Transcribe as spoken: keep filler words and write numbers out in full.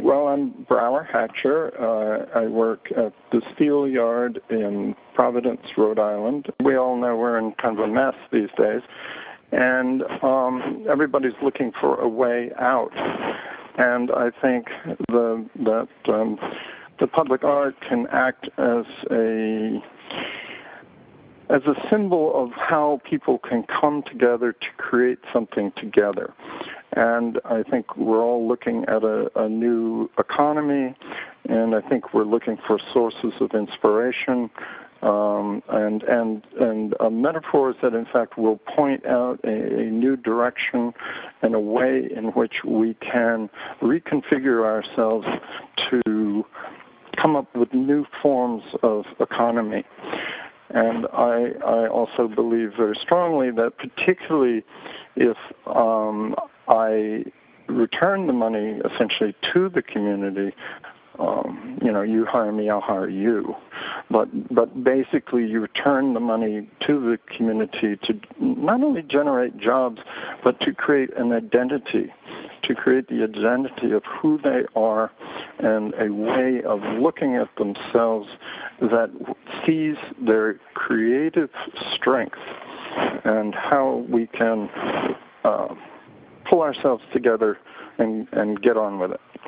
Well, I'm Brower Hatcher. Uh, I work at the steel yard in Providence, Rhode Island. We all know we're in kind of a mess these days, and um, everybody's looking for a way out. And I think the, that um, the public art can act as a as a symbol of how people can come together to create something together. And I think we're all looking at a, a new economy, and I think we're looking for sources of inspiration um, and and and uh, metaphors that, in fact, will point out a, a new direction and a way in which we can reconfigure ourselves to come up with new forms of economy. And I, I also believe very strongly that particularly if um, I return the money essentially to the community, um, you know, you hire me, I'll hire you. But but basically you return the money to the community to not only generate jobs, but to create an identity, to create the identity of who they are and a way of looking at themselves that sees their creative strength and how we can uh, pull ourselves together and, and get on with it.